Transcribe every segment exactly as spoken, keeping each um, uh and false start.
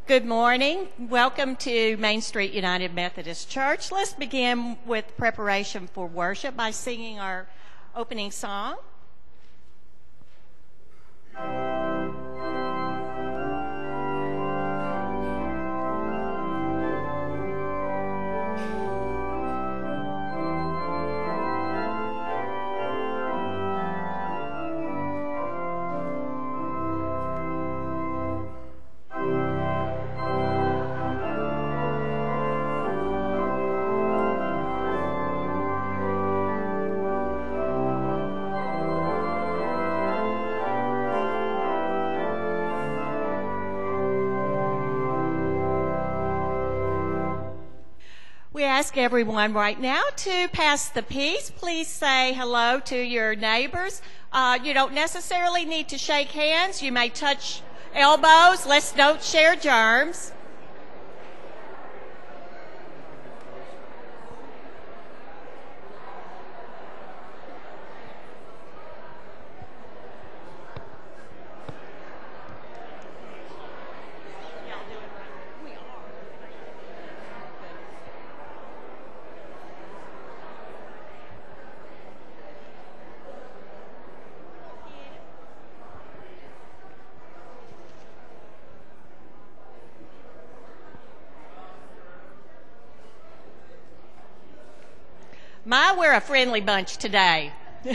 Good morning. Welcome to Main Street United Methodist Church. Let's begin with preparation for worship by singing our opening song. We ask everyone right now to pass the peace. Please say hello to your neighbors. Uh, you don't necessarily need to shake hands. You may touch elbows. Let's don't share germs. My, we're a friendly bunch today.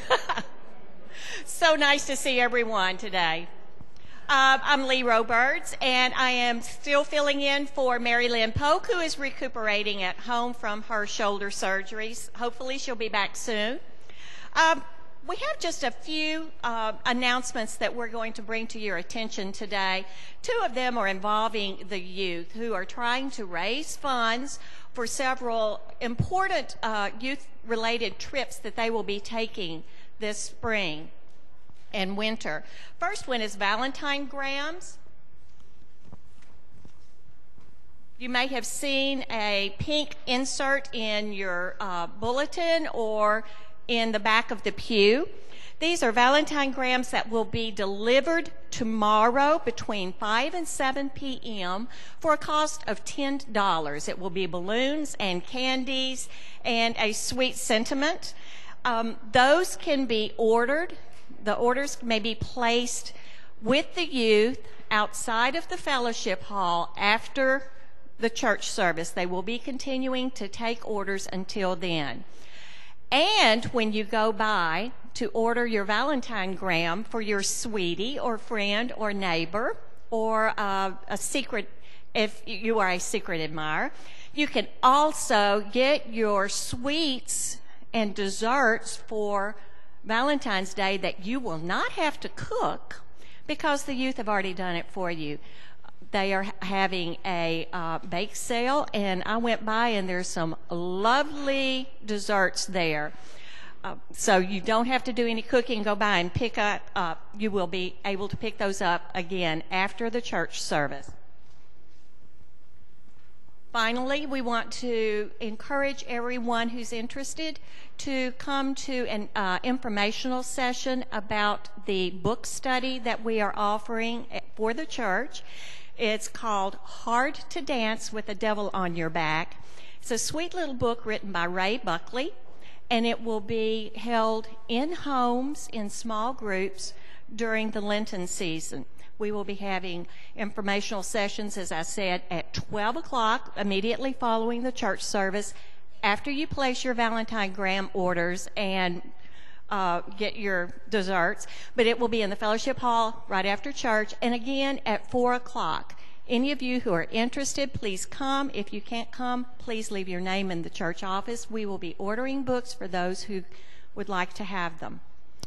So nice to see everyone today. Uh, I'm Lee Roberts, and I am still filling in for Mary Lynn Polk, who is recuperating at home from her shoulder surgeries. Hopefully she'll be back soon. Uh, we have just a few uh, announcements that we're going to bring to your attention today. Two of them are involving the youth who are trying to raise funds for several important uh, youth-related trips that they will be taking this spring and winter. First one is Valentine Grams. You may have seen a pink insert in your uh, bulletin or in the back of the pew. These are Valentine Grams that will be delivered tomorrow between five and seven p m for a cost of ten dollars. It will be balloons and candies and a sweet sentiment. Um, those can be ordered. The orders may be placed with the youth outside of the fellowship hall after the church service. They will be continuing to take orders until then. And when you go by to order your Valentine Gram for your sweetie or friend or neighbor or uh, a secret, if you are a secret admirer, you can also get your sweets and desserts for Valentine's Day that you will not have to cook because the youth have already done it for you. They are having a uh, bake sale, and I went by and there's some lovely desserts there. Uh, so you don't have to do any cooking. Go by and pick up. Uh, you will be able to pick those up again after the church service. Finally, we want to encourage everyone who's interested to come to an uh, informational session about the book study that we are offering for the church. It's called Hard to Dance with the Devil on Your Back. It's a sweet little book written by Ray Buckley, and it will be held in homes in small groups during the Lenten season. We will be having informational sessions, as I said, at twelve o'clock, immediately following the church service, after you place your Valentine Gram orders and uh, get your desserts. But it will be in the fellowship hall right after church, and again at four o'clock. Any of you who are interested, please come. If you can't come, please leave your name in the church office. We will be ordering books for those who would like to have them.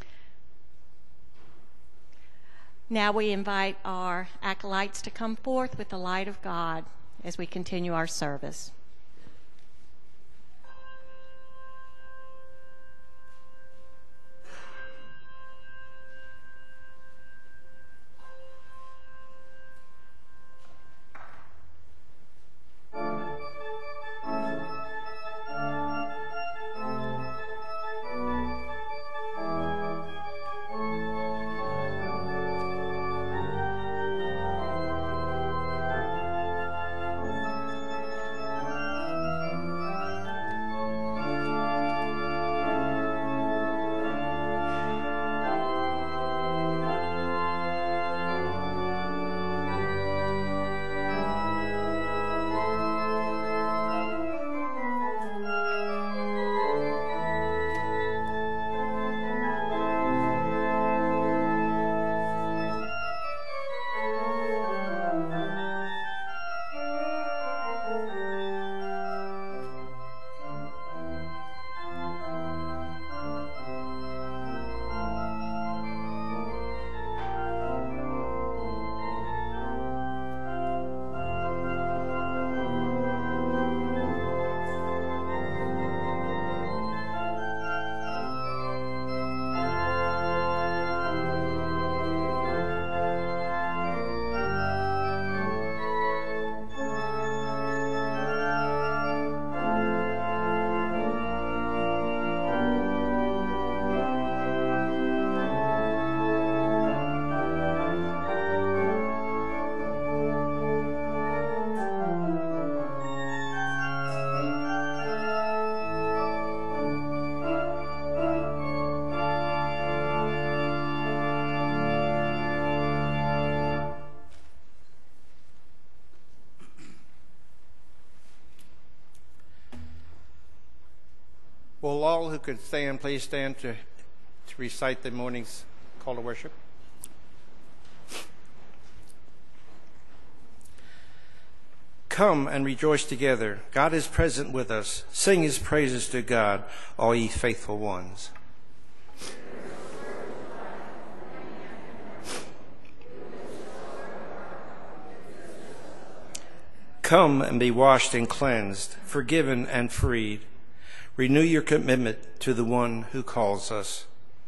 Now we invite our acolytes to come forth with the light of God as we continue our service. Will all who could stand please stand to, to recite the morning's call to worship? Come and rejoice together. God is present with us. Sing his praises to God, all ye faithful ones. Come and be washed and cleansed, forgiven and freed. Renew your commitment to the one who calls us.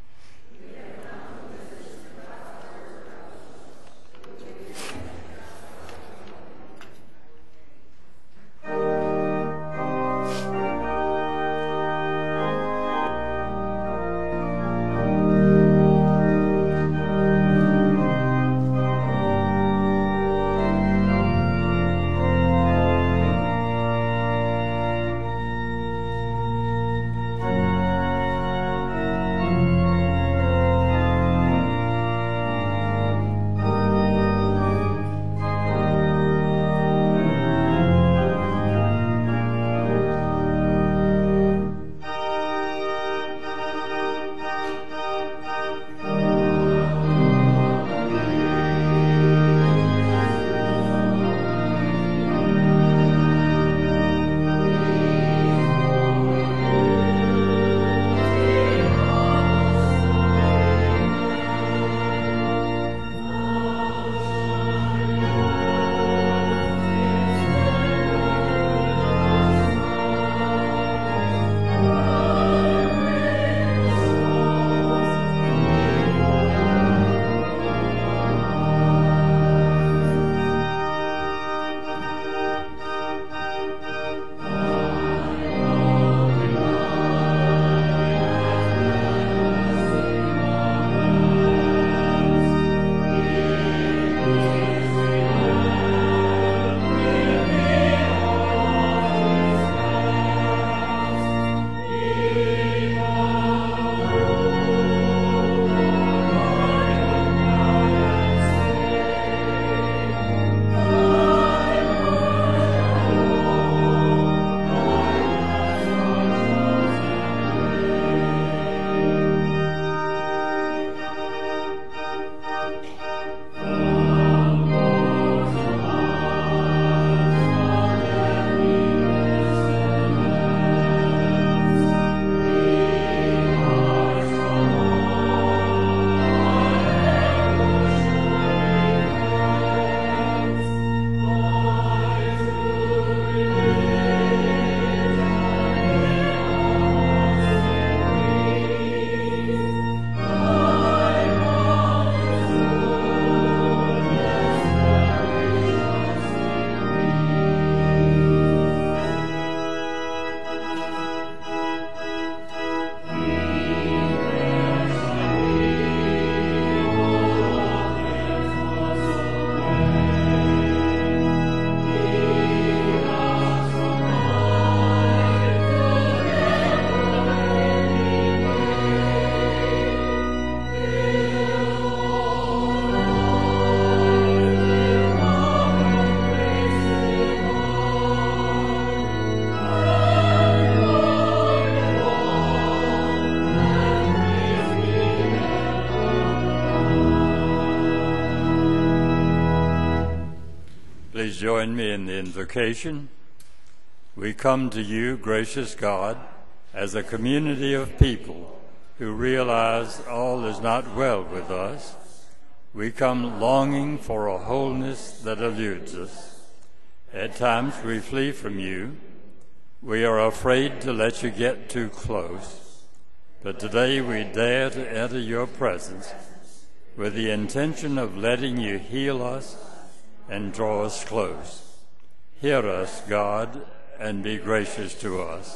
Please join me in the invocation. We come to you, gracious God, as a community of people who realize all is not well with us. We come longing for a wholeness that eludes us. At times we flee from you. We are afraid to let you get too close. But today we dare to enter your presence with the intention of letting you heal us and draw us close. Hear us, God, and be gracious to us.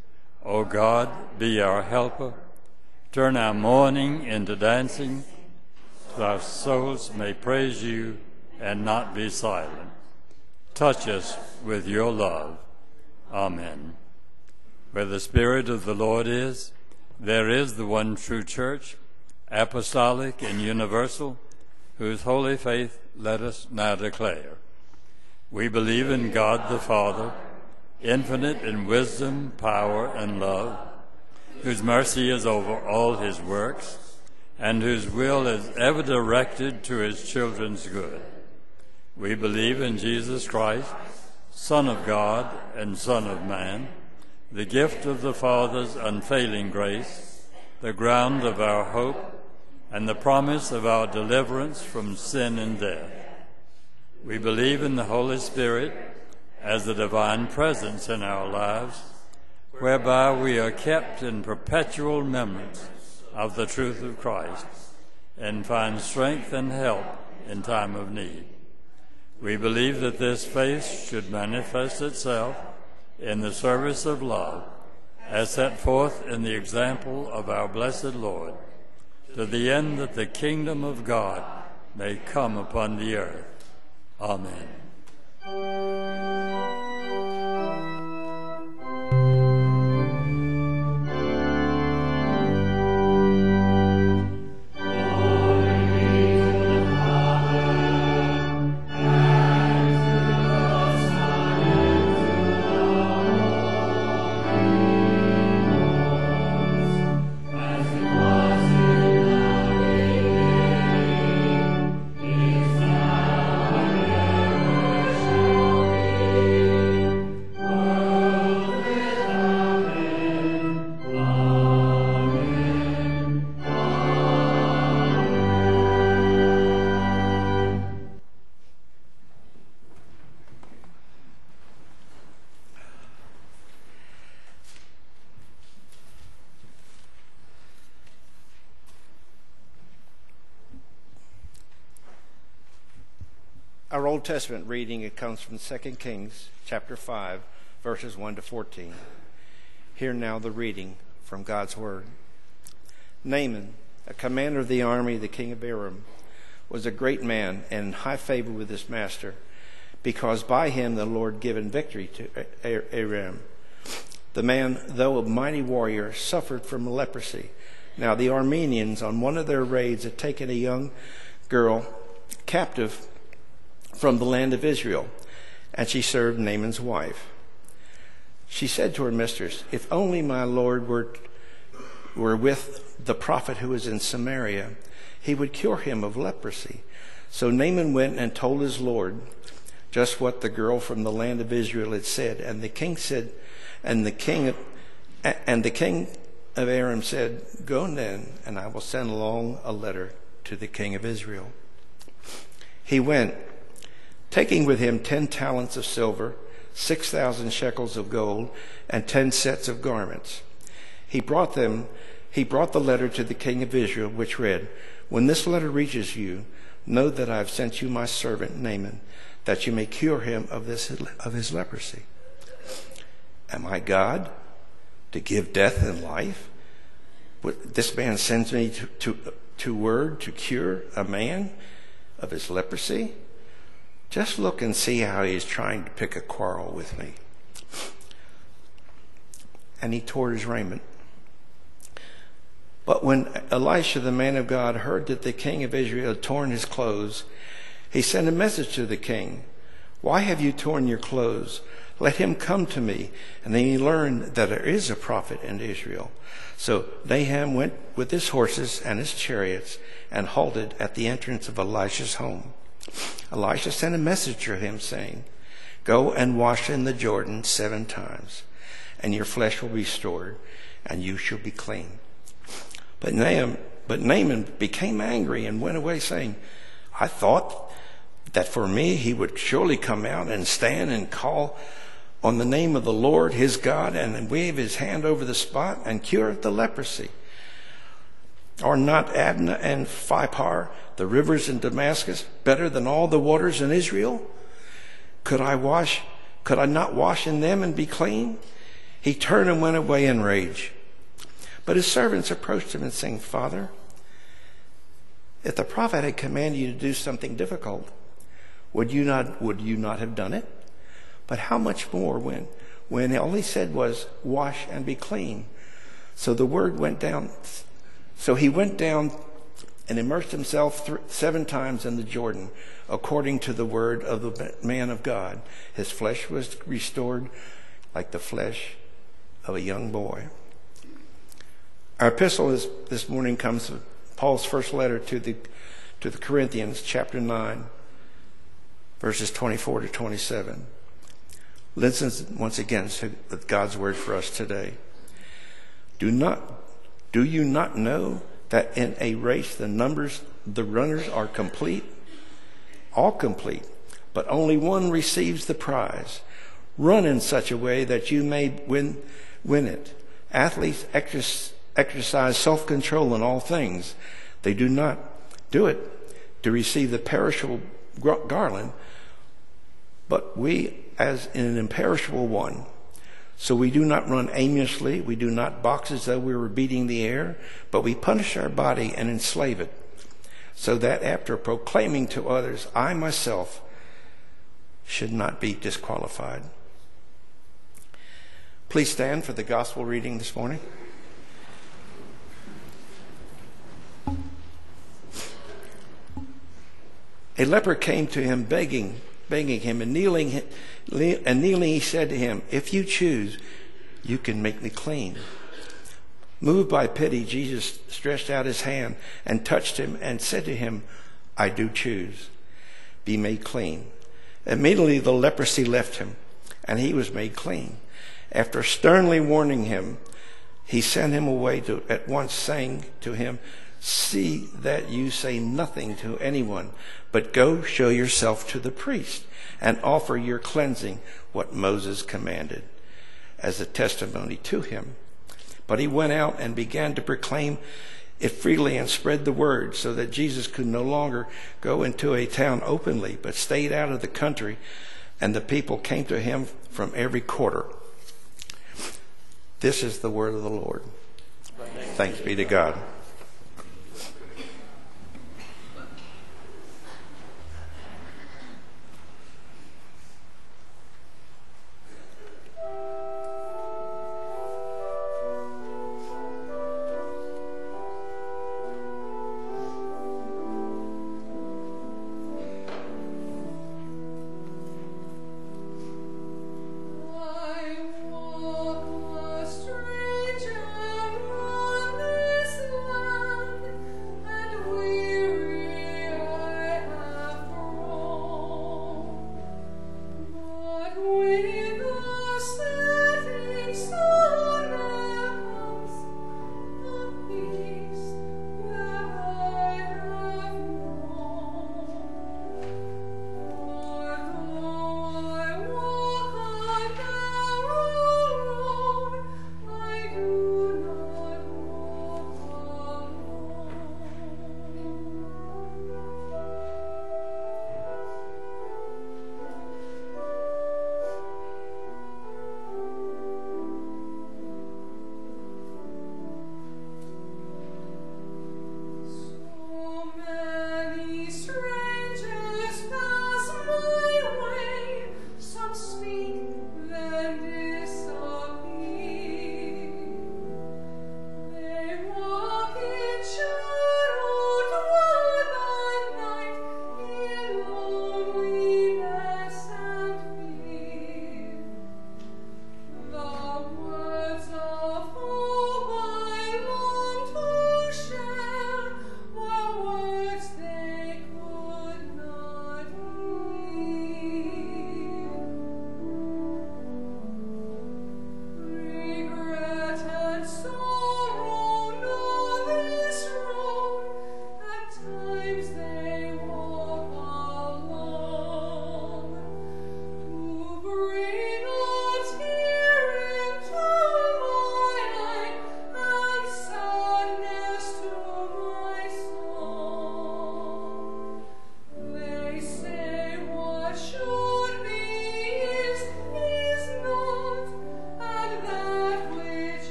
O God, be our helper. Turn our mourning into dancing, so our souls may praise you and not be silent. Touch us with your love. Amen. Where the Spirit of the Lord is, there is the one true church, apostolic and universal, whose holy faith let us now declare. We believe in God the Father, infinite in wisdom, power, and love, whose mercy is over all his works, and whose will is ever directed to his children's good. We believe in Jesus Christ, Son of God and Son of man, the gift of the Father's unfailing grace, the ground of our hope, and the promise of our deliverance from sin and death. We believe in the Holy Spirit as the divine presence in our lives, whereby we are kept in perpetual remembrance of the truth of Christ and find strength and help in time of need. We believe that this faith should manifest itself in the service of love as set forth in the example of our blessed Lord, to the end that the kingdom of God may come upon the earth. Amen. Our Old Testament reading, it comes from Second Kings chapter five, verses one to fourteen. Hear now the reading from God's Word. Naaman, a commander of the army, the king of Aram, was a great man and in high favor with his master, because by him the Lord given victory to Aram. The man, though a mighty warrior, suffered from leprosy. Now the Arameans, on one of their raids, had taken a young girl captive from the land of Israel, and she served Naaman's wife. She said to her mistress, "If only my Lord were, were with the prophet who is in Samaria, he would cure him of leprosy." So Naaman went and told his Lord just what the girl from the land of Israel had said. And the king said, and the king, and the king of Aram said, "Go then, and I will send along a letter to the king of Israel." He went, taking with him ten talents of silver, six thousand shekels of gold, and ten sets of garments. He brought them. He brought the letter to the king of Israel, which read, "When this letter reaches you, know that I have sent you my servant Naaman, that you may cure him of this of his leprosy." Am I God to give death and life? This man sends me to, to, to word to cure a man of his leprosy? Just look and see how he is trying to pick a quarrel with me. And he tore his raiment. But when Elisha, the man of God, heard that the king of Israel had torn his clothes, he sent a message to the king. "Why have you torn your clothes? Let him come to me." And then he learned that there is a prophet in Israel. So Naaman went with his horses and his chariots and halted at the entrance of Elisha's home. Elisha sent a message to him, saying, "Go and wash in the Jordan seven times, and your flesh will be restored, and you shall be clean." But Naaman, but Naaman became angry and went away, saying, "I thought that for me he would surely come out and stand and call on the name of the Lord his God and wave his hand over the spot and cure the leprosy. Are not Adnah and Pharpar, the rivers in Damascus, better than all the waters in Israel? Could I wash? Could I not wash in them and be clean?" He turned and went away in rage. But his servants approached him and saying, "Father, if the prophet had commanded you to do something difficult, would you not would you not have done it? But how much more when when all he said was, 'Wash and be clean'?" So the word went down. So he went down and immersed himself th- seven times in the Jordan, according to the word of the man of God. His flesh was restored like the flesh of a young boy. Our epistle this, this morning comes from Paul's first letter to the to the Corinthians, chapter nine, verses twenty-four to twenty-seven. Listen once again to God's word for us today. Do not do you not know that in a race the numbers the runners are complete? All complete, but only one receives the prize. Run in such a way that you may win win it. Athletes exercise exercise self-control in all things. They do not do it to receive the perishable garland, but we as in an imperishable one. So we do not run aimlessly, we do not box as though we were beating the air, but we punish our body and enslave it, so that after proclaiming to others, I myself should not be disqualified. Please stand for the gospel reading this morning. A leper came to him begging, begging him, and kneeling, and kneeling he said to him, if you choose, you can make me clean. Moved by pity, Jesus stretched out his hand and touched him and said to him, I do choose. Be made clean. Immediately the leprosy left him, and he was made clean. After sternly warning him, he sent him away to, at once, saying to him, see that you say nothing to anyone, but go show yourself to the priest and offer your cleansing, what Moses commanded, as a testimony to him. But he went out and began to proclaim it freely and spread the word, so that Jesus could no longer go into a town openly, but stayed out of the country, and the people came to him from every quarter. This is the word of the Lord. Thanks be to God. I walk a strange and wondrous life.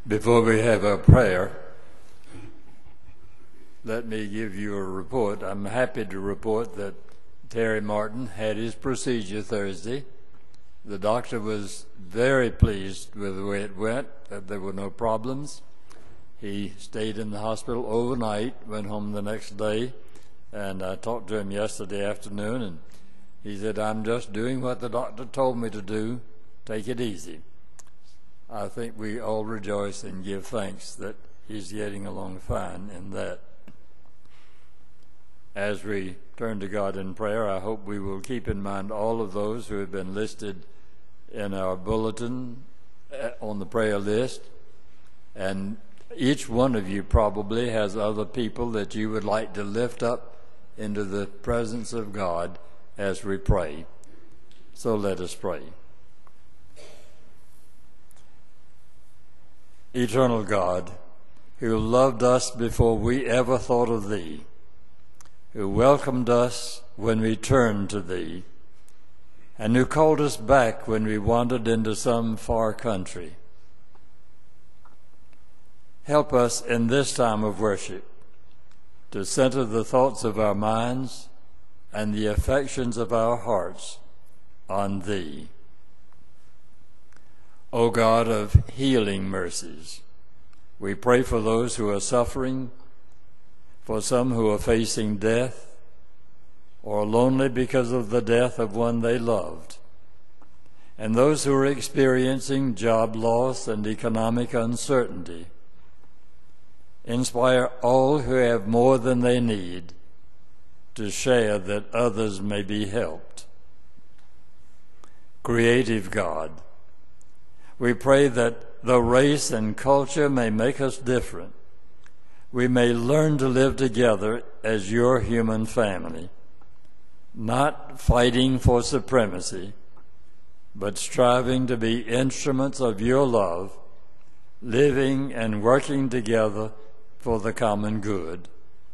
Before we have our prayer, let me give you a report. I'm happy to report that Terry Martin had his procedure Thursday. The doctor was very pleased with the way it went, that there were no problems. He stayed in the hospital overnight, went home the next day, and I talked to him yesterday afternoon, and he said, "I'm just doing what the doctor told me to do. Take it easy." I think we all rejoice and give thanks that he's getting along fine in that. As we turn to God in prayer, I hope we will keep in mind all of those who have been listed in our bulletin on the prayer list, and each one of you probably has other people that you would like to lift up into the presence of God as we pray. So let us pray. Eternal God, who loved us before we ever thought of Thee, who welcomed us when we turned to Thee, and who called us back when we wandered into some far country. Help us in this time of worship to center the thoughts of our minds and the affections of our hearts on Thee. O God of healing mercies, we pray for those who are suffering, for some who are facing death, or lonely because of the death of one they loved, and those who are experiencing job loss and economic uncertainty. Inspire all who have more than they need to share that others may be helped. Creative God, we pray that though race and culture may make us different, we may learn to live together as your human family, not fighting for supremacy, but striving to be instruments of your love, living and working together for the common good.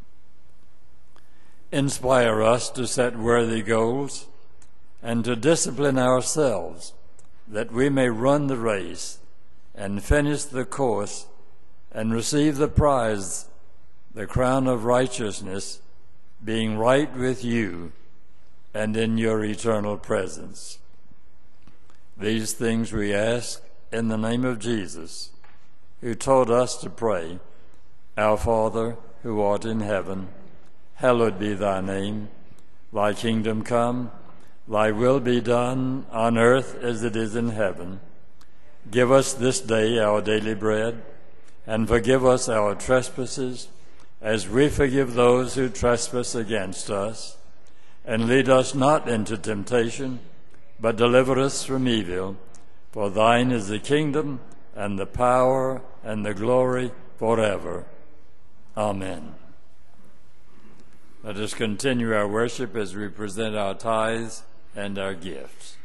Inspire us to set worthy goals and to discipline ourselves that we may run the race and finish the course and receive the prize, the crown of righteousness, being right with you and in your eternal presence. These things we ask in the name of Jesus, who taught us to pray, Our Father, who art in heaven, hallowed be thy name. Thy kingdom come, thy will be done on earth as it is in heaven. Give us this day our daily bread, and forgive us our trespasses, as we forgive those who trespass against us. And lead us not into temptation, but deliver us from evil. For thine is the kingdom, and the power, and the glory forever. Amen. Let us continue our worship as we present our tithes and our gifts.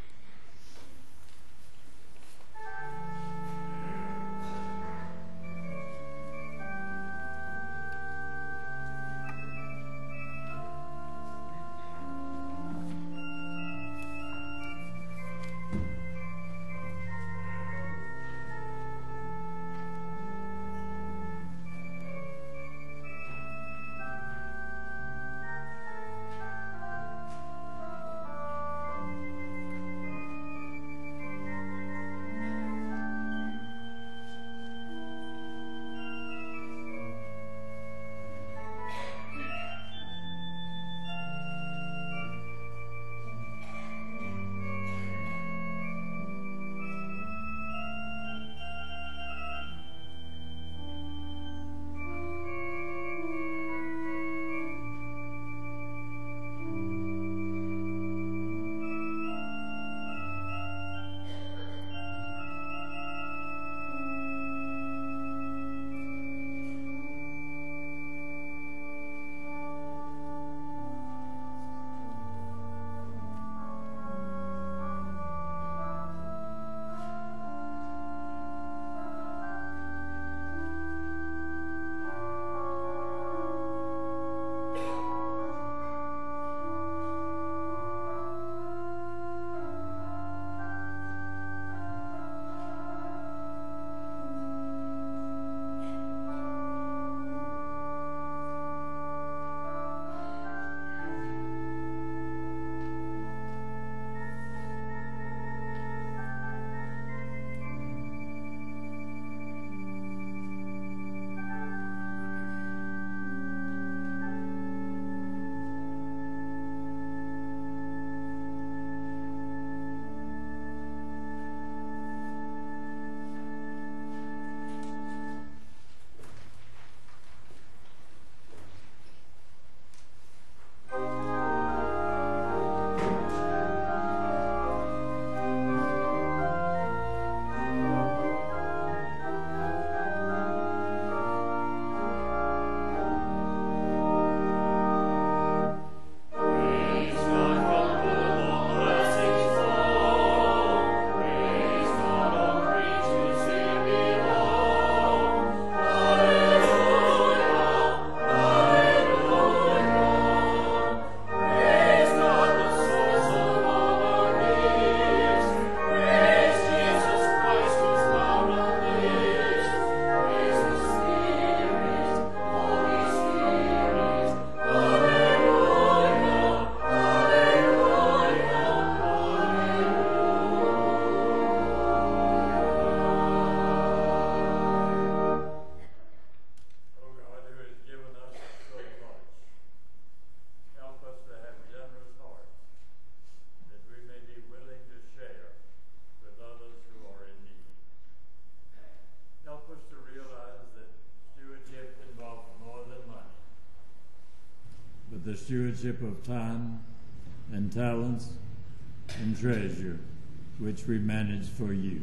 of the stewardship of time and talents and treasure which we manage for you.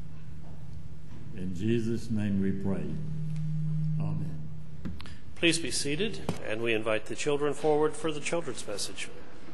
In Jesus' name we pray. Amen. Please be seated, and we invite the children forward for the children's message.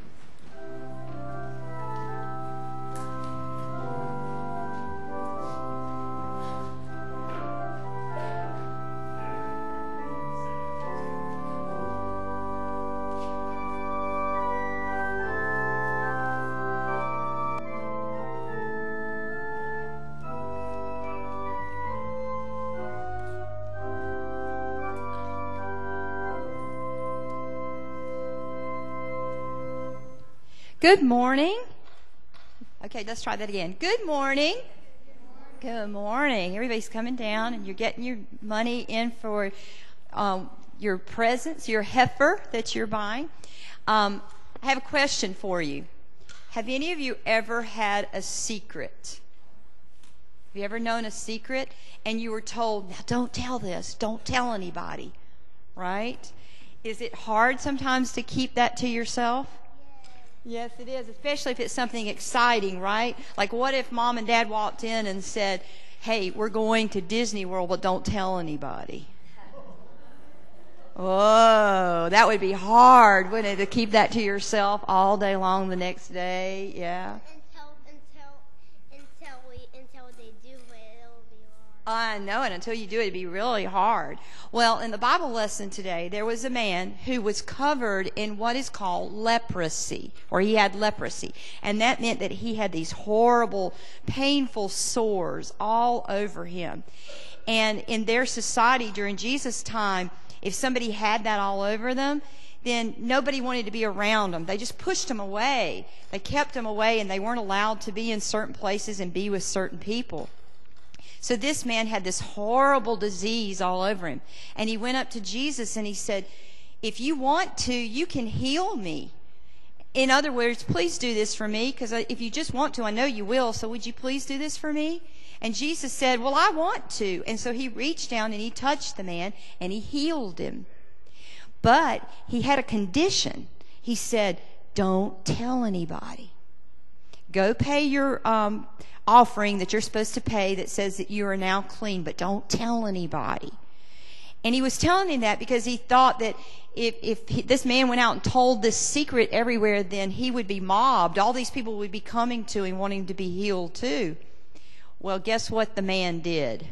Good morning. Okay, let's try that again. Good morning. Good morning. Everybody's coming down, and you're getting your money in for um, your presents, your heifer that you're buying. Um, I have a question for you. Have any of you ever had a secret? Have you ever known a secret and you were told, now don't tell this, don't tell anybody, right? Is it hard sometimes to keep that to yourself? Yes, it is, especially if it's something exciting, right? Like what if mom and dad walked in and said, hey, we're going to Disney World, but don't tell anybody. Whoa, that would be hard, wouldn't it, to keep that to yourself all day long the next day? Yeah. Until, until, until, we, until they do it, it'll be hard. I know it. Until you do it, it'd be really hard. Well, in the Bible lesson today, there was a man who was covered in what is called leprosy, or he had leprosy. And that meant that he had these horrible, painful sores all over him. And in their society during Jesus' time, if somebody had that all over them, then nobody wanted to be around them. They just pushed them away. They kept them away, and they weren't allowed to be in certain places and be with certain people. So this man had this horrible disease all over him. And he went up to Jesus and he said, if you want to, you can heal me. In other words, please do this for me, because if you just want to, I know you will, so would you please do this for me? And Jesus said, well, I want to. And so he reached down and he touched the man and he healed him. But he had a condition. He said, don't tell anybody. Go pay your um, offering that you're supposed to pay that says that you are now clean, but don't tell anybody. And he was telling him that because he thought that if, if he, this man went out and told this secret everywhere, then he would be mobbed. All these people would be coming to him wanting to be healed too. Well, guess what the man did?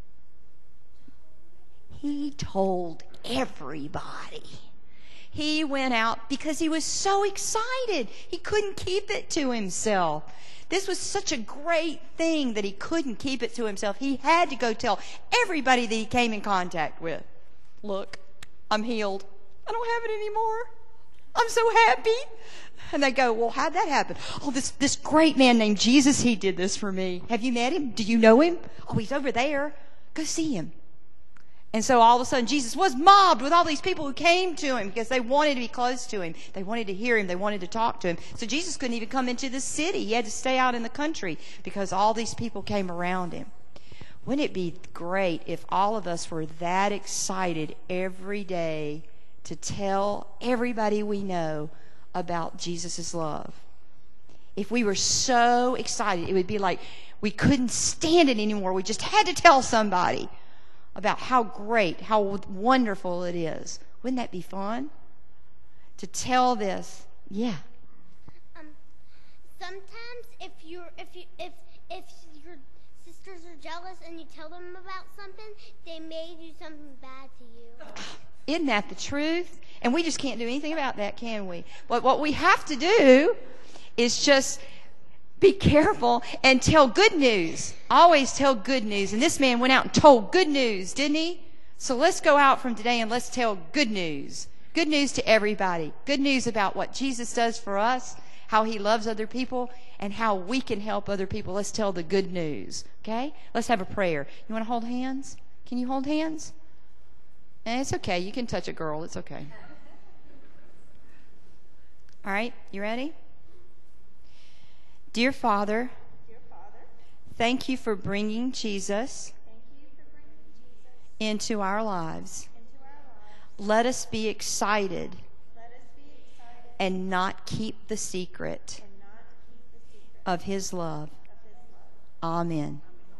He told everybody. He went out because he was so excited. He couldn't keep it to himself. This was such a great thing that he couldn't keep it to himself. He had to go tell everybody that he came in contact with. Look, I'm healed. I don't have it anymore. I'm so happy. And they go, well, how'd that happen? Oh, this, this great man named Jesus, he did this for me. Have you met him? Do you know him? Oh, he's over there. Go see him. And so all of a sudden, Jesus was mobbed with all these people who came to him because they wanted to be close to him. They wanted to hear him. They wanted to talk to him. So Jesus couldn't even come into the city. He had to stay out in the country because all these people came around him. Wouldn't it be great if all of us were that excited every day to tell everybody we know about Jesus' love? If we were so excited, it would be like we couldn't stand it anymore. We just had to tell somebody about how great, how wonderful it is. Wouldn't that be fun? To tell this, yeah. Um, sometimes if you're if you if if your sisters are jealous and you tell them about something, they may do something bad to you. Isn't that the truth? And we just can't do anything about that, can we? But what we have to do is just be careful and tell good news. Always tell good news. And this man went out and told good news, didn't he? So let's go out from today and let's tell good news. Good news to everybody. Good news about what Jesus does for us, how he loves other people, and how we can help other people. Let's tell the good news. Okay? Let's have a prayer. You want to hold hands? Can you hold hands? And it's okay. You can touch a girl. It's okay. All right. You ready? Dear Father, Dear Father, thank you for bringing Jesus, thank you for bringing Jesus into our lives. into our lives. Let us be excited Let us be and not keep the secret of his love. Amen.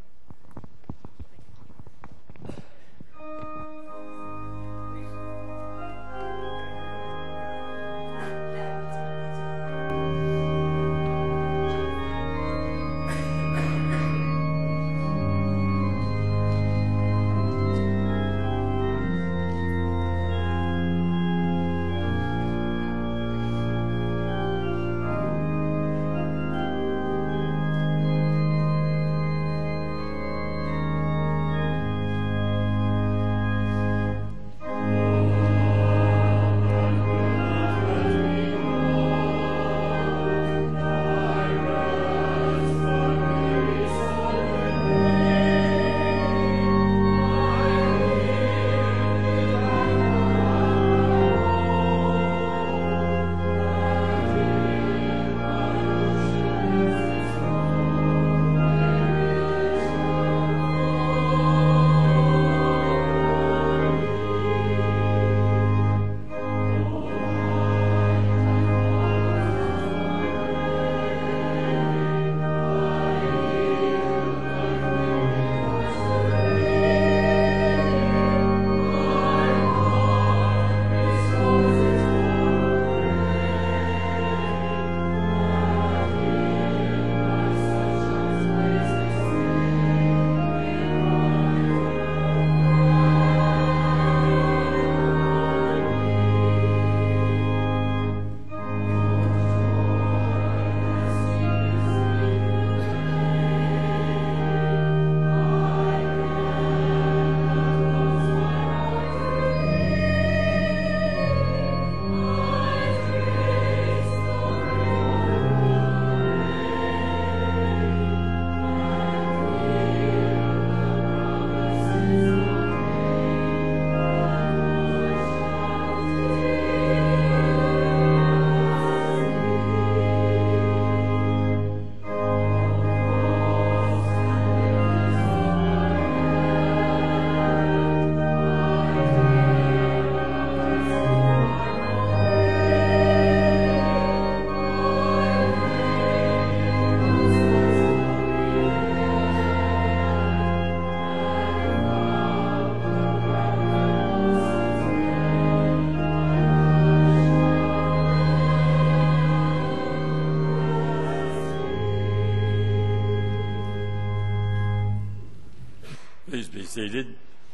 Please be seated.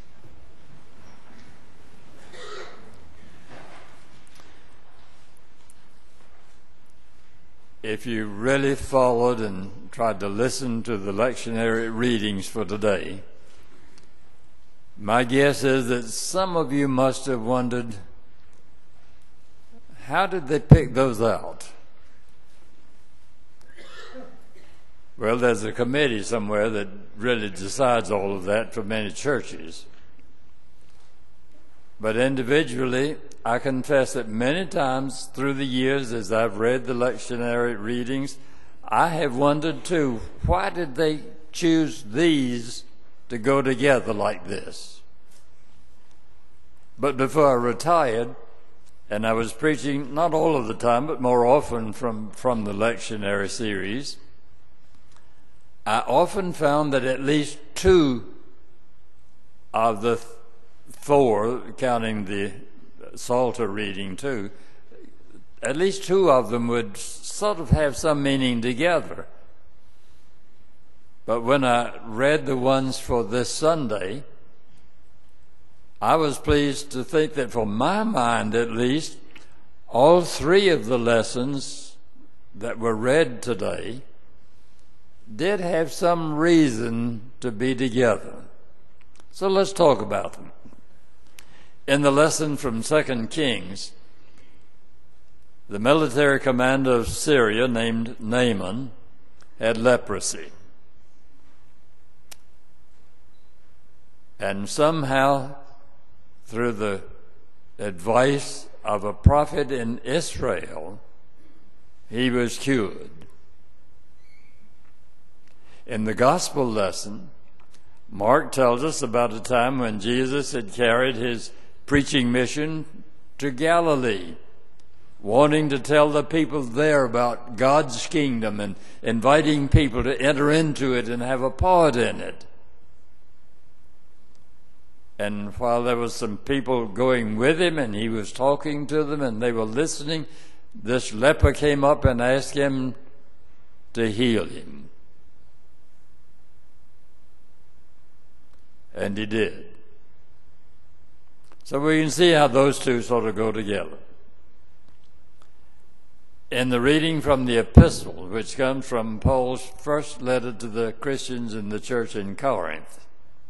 If you really followed and tried to listen to the lectionary readings for today, my guess is that some of you must have wondered, how did they pick those out? Well, there's a committee somewhere that really decides all of that for many churches. But individually, I confess that many times through the years as I've read the lectionary readings, I have wondered too, why did they choose these to go together like this? But before I retired, and I was preaching not all of the time, but more often from, from the lectionary series, I often found that at least two of the th- four, counting the Psalter reading too, at least two of them would sort of have some meaning together. But when I read the ones for this Sunday, I was pleased to think that for my mind at least, all three of the lessons that were read today did have some reason to be together. So let's talk about them. In the lesson from Second Kings, the military commander of Syria named Naaman had leprosy. And somehow, through the advice of a prophet in Israel, he was cured. In the gospel lesson, Mark tells us about a time when Jesus had carried his preaching mission to Galilee, wanting to tell the people there about God's kingdom and inviting people to enter into it and have a part in it. And while there was some people going with him and he was talking to them and they were listening, this leper came up and asked him to heal him. And he did. So we can see how those two sort of go together. In the reading from the epistle, which comes from Paul's first letter to the Christians in the church in Corinth,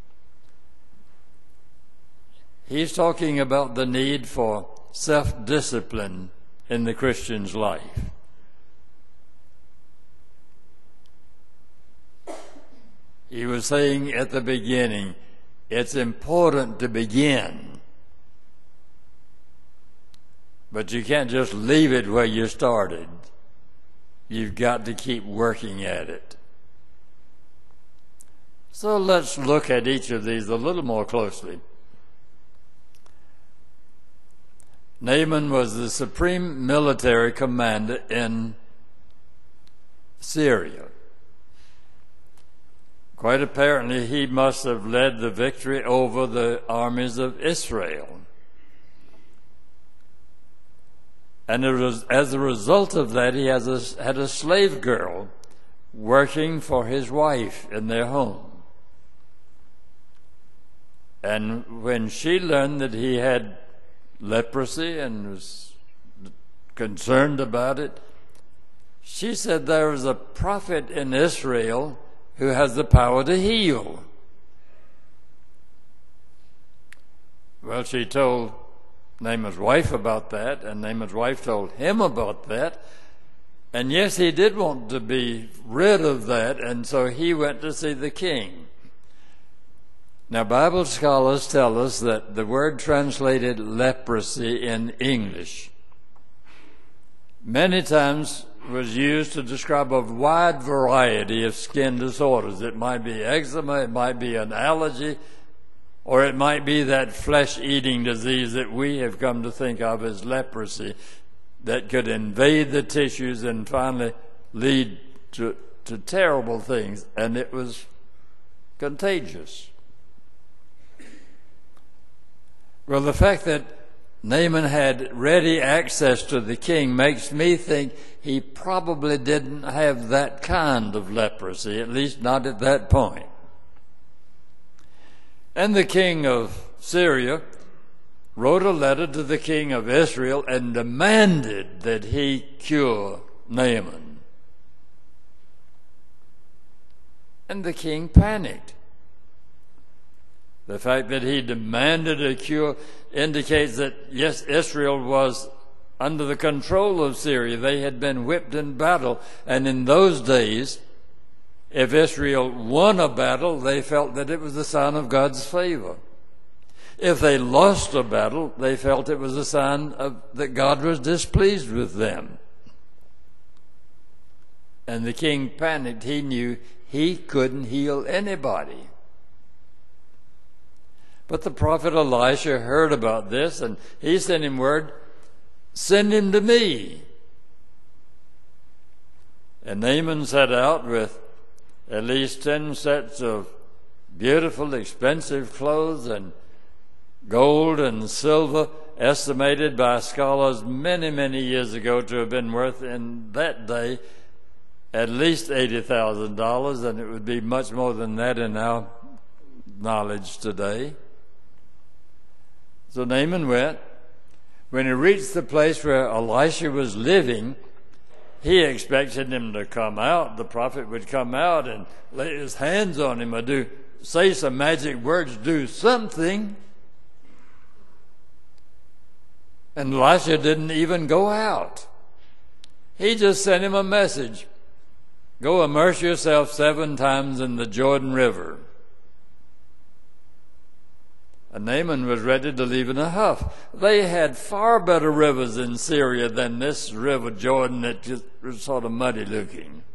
he's talking about the need for self-discipline in the Christian's life. He was saying at the beginning, it's important to begin, but you can't just leave it where you started. You've got to keep working at it. So let's look at each of these a little more closely. Naaman was the supreme military commander in Syria. Quite apparently, he must have led the victory over the armies of Israel. And it was, as a result of that, he has a, had a slave girl working for his wife in their home. And when she learned that he had leprosy and was concerned about it, she said there was a prophet in Israel who has the power to heal. Well, she told Naaman's wife about that, and Naaman's wife told him about that. And yes, he did want to be rid of that, and so he went to see the king. Now, Bible scholars tell us that the word translated leprosy in English many times was used to describe a wide variety of skin disorders. It might be eczema, it might be an allergy, or it might be that flesh-eating disease that we have come to think of as leprosy that could invade the tissues and finally lead to, to terrible things, and it was contagious. Well, the fact that Naaman had ready access to the king makes me think he probably didn't have that kind of leprosy, at least not at that point. And the king of Syria wrote a letter to the king of Israel and demanded that he cure Naaman. And the king panicked. The fact that he demanded a cure indicates that, yes, Israel was under the control of Syria. They had been whipped in battle. And in those days, if Israel won a battle, they felt that it was a sign of God's favor. If they lost a battle, they felt it was a sign of, that God was displeased with them. And the king panicked. He knew he couldn't heal anybody. But the prophet Elisha heard about this, and he sent him word, send him to me. And Naaman set out with at least ten sets of beautiful, expensive clothes and gold and silver, estimated by scholars many, many years ago to have been worth in that day at least eighty thousand dollars, and it would be much more than that in our knowledge today. So Naaman went. When he reached the place where Elisha was living, he expected him to come out. The prophet would come out and lay his hands on him or do say some magic words, do something. And Elisha didn't even go out. He just sent him a message. Go immerse yourself seven times in the Jordan River. And Naaman was ready to leave in a huff. They had far better rivers in Syria than this river Jordan that just was sort of muddy looking.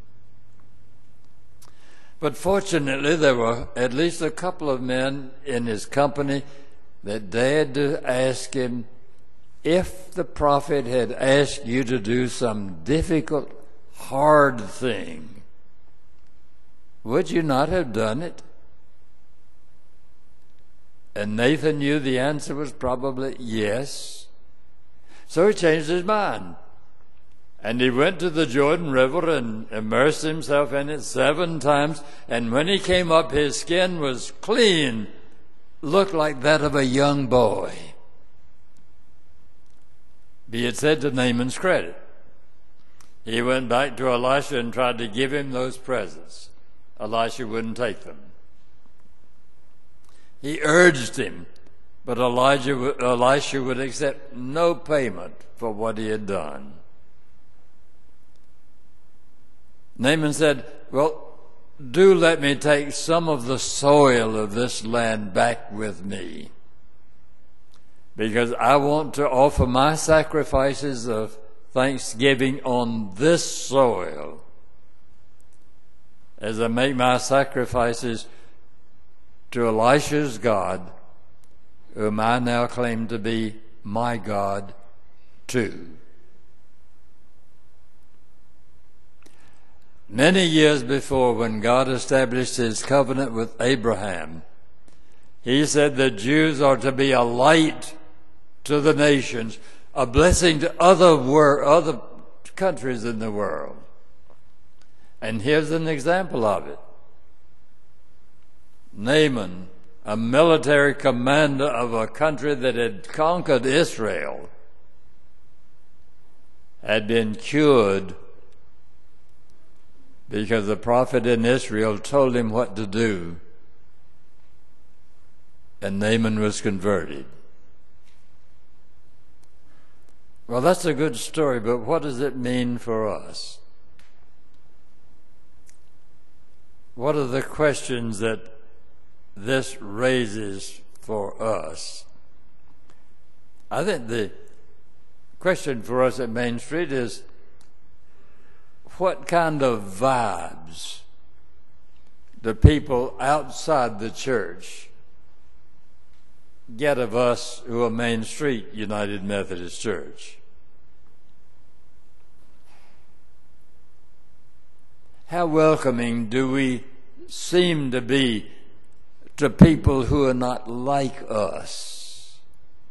But fortunately, there were at least a couple of men in his company that dared to ask him if the prophet had asked you to do some difficult, hard thing, would you not have done it? And Nathan knew the answer was probably yes. So he changed his mind. And he went to the Jordan River and immersed himself in it seven times. And when he came up, his skin was clean, looked like that of a young boy. Be it said to Naaman's credit, he went back to Elisha and tried to give him those presents. Elisha wouldn't take them. He urged him, but Elijah, Elisha would accept no payment for what he had done. Naaman said, well, do let me take some of the soil of this land back with me, because I want to offer my sacrifices of thanksgiving on this soil as I make my sacrifices to Elisha's God, whom I now claim to be my God too. Many years before, when God established his covenant with Abraham, he said the Jews are to be a light to the nations, a blessing to other wor- other countries in the world. And here's an example of it. Naaman, a military commander of a country that had conquered Israel, had been cured because the prophet in Israel told him what to do, and Naaman was converted. Well, that's a good story, but what does it mean for us? What are the questions that this raises for us? I think the question for us at Main Street is, what kind of vibes do people outside the church get of us who are Main Street United Methodist Church? How welcoming do we seem to be to people who are not like us?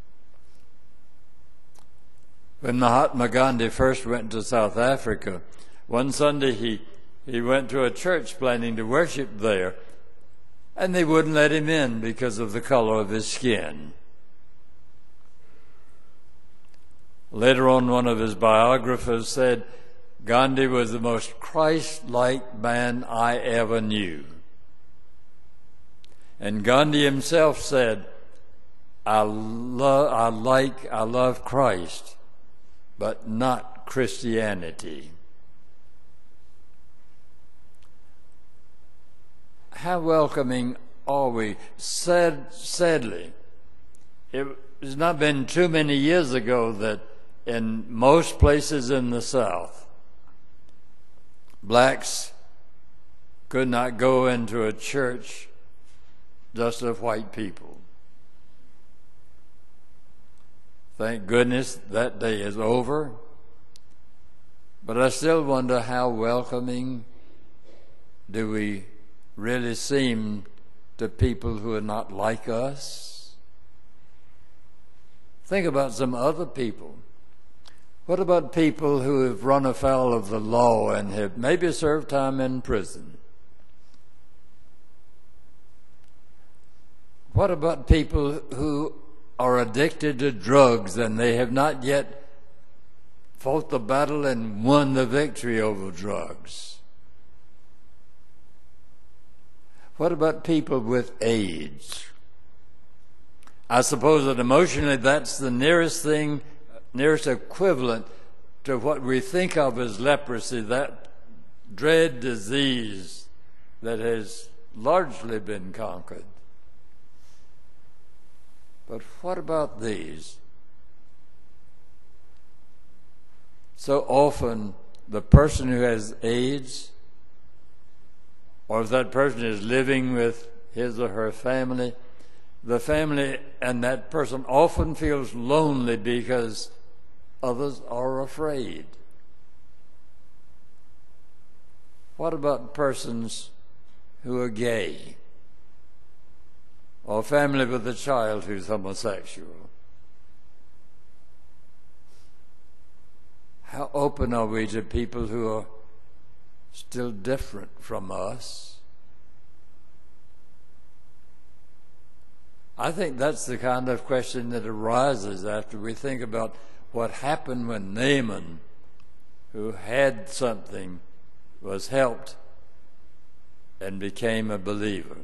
When Mahatma Gandhi first went to South Africa, one Sunday he, he went to a church planning to worship there, and they wouldn't let him in because of the color of his skin. Later on, one of his biographers said, Gandhi was the most Christ-like man I ever knew. And Gandhi himself said, I love, I like, I love Christ, but not Christianity. How welcoming are we? Sad, sadly, it has not been too many years ago that in most places in the South, blacks could not go into a church just of white people. Thank goodness that day is over. But I still wonder, how welcoming do we really seem to people who are not like us? Think about some other people. What about people who have run afoul of the law and have maybe served time in prison? What about people who are addicted to drugs and they have not yet fought the battle and won the victory over drugs? What about people with AIDS? I suppose that emotionally that's the nearest thing, nearest equivalent to what we think of as leprosy, that dread disease that has largely been conquered. But what about these? So often the person who has AIDS, or if that person is living with his or her family, the family and that person often feels lonely because others are afraid. What about persons who are gay, or a family with a child who's homosexual? How open are we to people who are still different from us? I think that's the kind of question that arises after we think about what happened when Naaman, who had something, was helped and became a believer.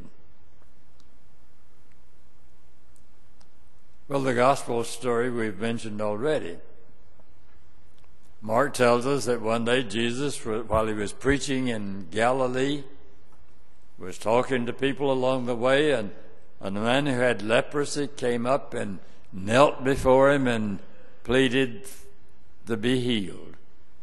Well, the gospel story we've mentioned already. Mark tells us that one day Jesus, while he was preaching in Galilee, was talking to people along the way, and a man who had leprosy came up and knelt before him and pleaded to be healed.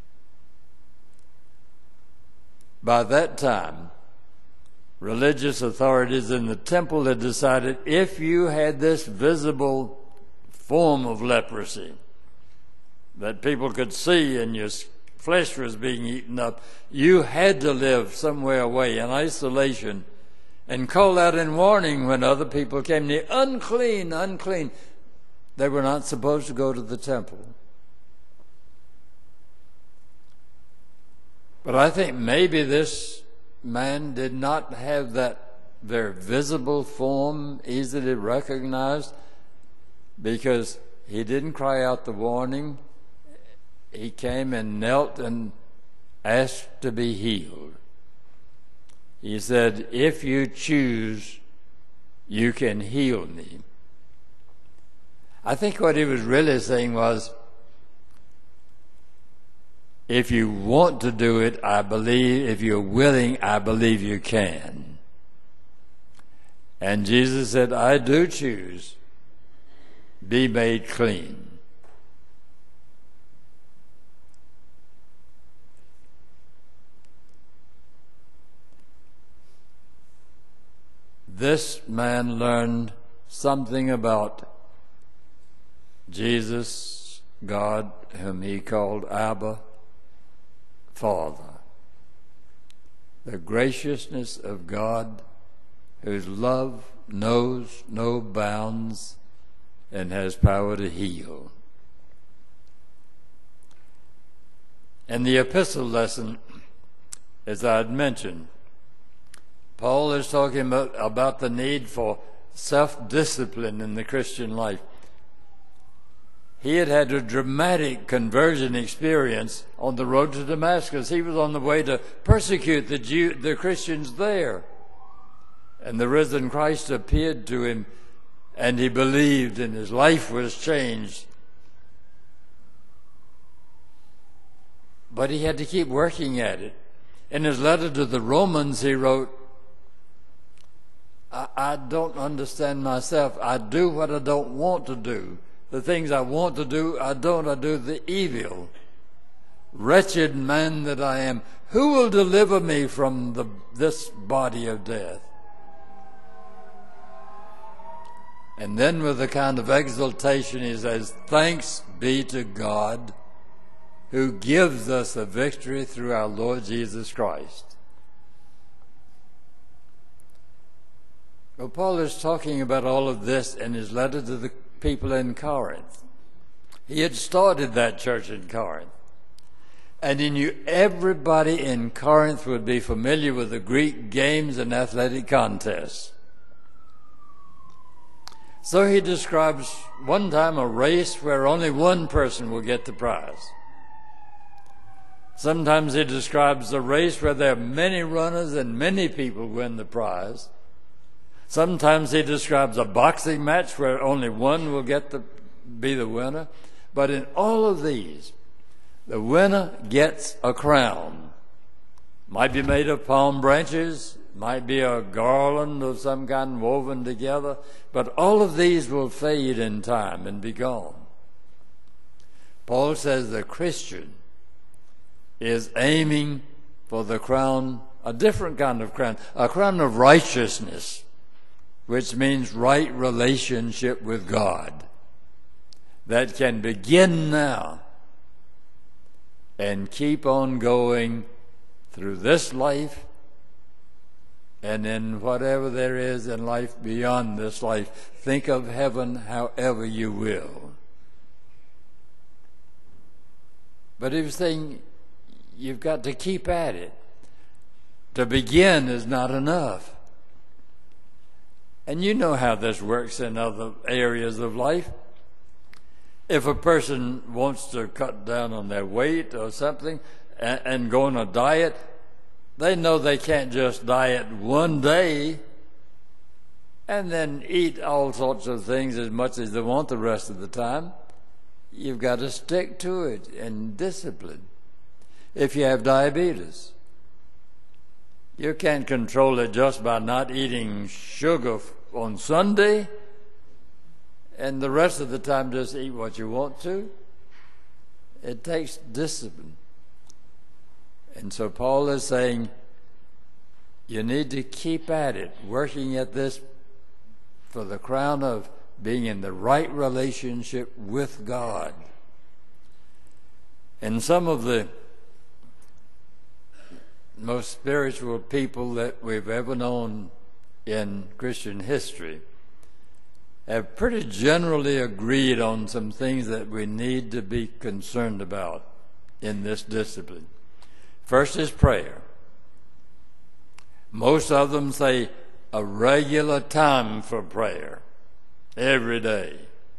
By that time, religious authorities in the temple had decided if you had this visible form of leprosy that people could see and your flesh was being eaten up, you had to live somewhere away in isolation and call out in warning when other people came near, unclean, unclean. They were not supposed to go to the temple. But I think maybe this man did not have that very visible form easily recognized because he didn't cry out the warning. He came and knelt and asked to be healed. He said, if you choose, you can heal me. I think what he was really saying was, if you want to do it, I believe, if you're willing, I believe you can. And Jesus said, I do choose. Be made clean. This man learned something about Jesus, God, whom he called Abba, Father. The graciousness of God, whose love knows no bounds and has power to heal. In the epistle lesson, as I had mentioned, Paul is talking about, about the need for self-discipline in the Christian life. He had had a dramatic conversion experience on the road to Damascus. He was on the way to persecute the Jew, the Christians there. And the risen Christ appeared to him, and he believed, and his life was changed. But he had to keep working at it. In his letter to the Romans, he wrote, I, I don't understand myself. I do what I don't want to do. The things I want to do, I don't. I do the evil. Wretched man that I am, who will deliver me from the, this body of death? And then with a kind of exultation he says, thanks be to God who gives us a victory through our Lord Jesus Christ. Well, Paul is talking about all of this in his letter to the people in Corinth. He had started that church in Corinth. And he knew everybody in Corinth would be familiar with the Greek games and athletic contests. So he describes one time a race where only one person will get the prize. Sometimes he describes a race where there are many runners and many people win the prize. Sometimes he describes a boxing match where only one will get to be the winner. But in all of these, the winner gets a crown. Might be made of palm branches, might be a garland of some kind woven together, but all of these will fade in time and be gone. Paul says the Christian is aiming for the crown, a different kind of crown, a crown of righteousness, which means right relationship with God, that can begin now and keep on going through this life and in whatever there is in life beyond this life. Think of heaven however you will. But he was saying, you've got to keep at it. To begin is not enough. And you know how this works in other areas of life. If a person wants to cut down on their weight or something and, and go on a diet, they know they can't just diet one day and then eat all sorts of things as much as they want the rest of the time. You've got to stick to it and discipline. If you have diabetes, you can't control it just by not eating sugar on Sunday and the rest of the time just eat what you want to. It takes discipline. And so Paul is saying, you need to keep at it, working at this for the crown of being in the right relationship with God. And some of the most spiritual people that we've ever known in Christian history have pretty generally agreed on some things that we need to be concerned about in this discipline. First is prayer. Most of them say a regular time for prayer every day.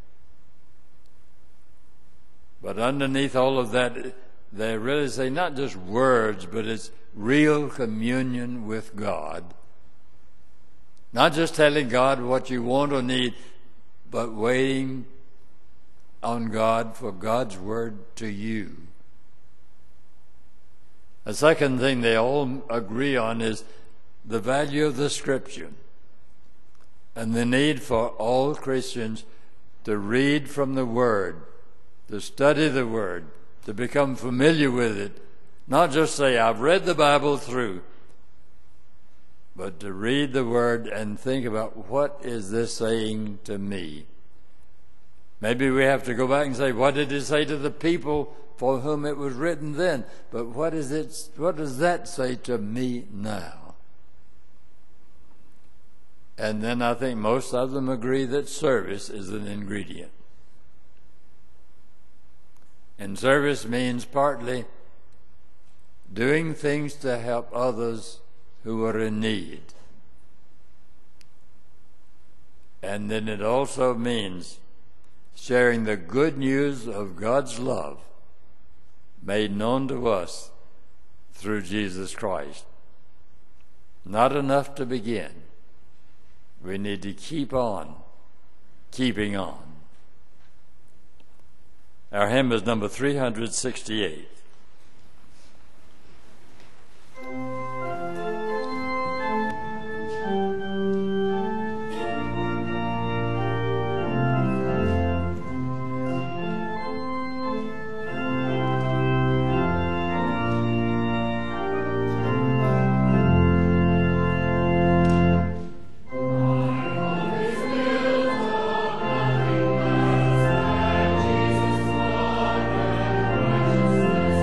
But underneath all of that, they really say not just words, but it's real communion with God. Not just telling God what you want or need, but waiting on God for God's word to you. A second thing they all agree on is the value of the Scripture and the need for all Christians to read from the Word, to study the Word, to become familiar with it. Not just say, I've read the Bible through, but to read the Word and think about, what is this saying to me? Maybe we have to go back and say, what did it say to the people for whom it was written then? But what is it? What does that say to me now? And then I think most of them agree that service is an ingredient. And service means partly doing things to help others who are in need. And then it also means sharing the good news of God's love made known to us through Jesus Christ. Not enough to begin. We need to keep on, keeping on. Our hymn is number three hundred sixty-eight. Righteousness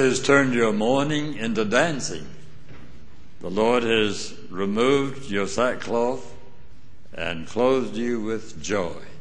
has turned your mourning into dancing. The Lord has removed your sackcloth and clothed you with joy.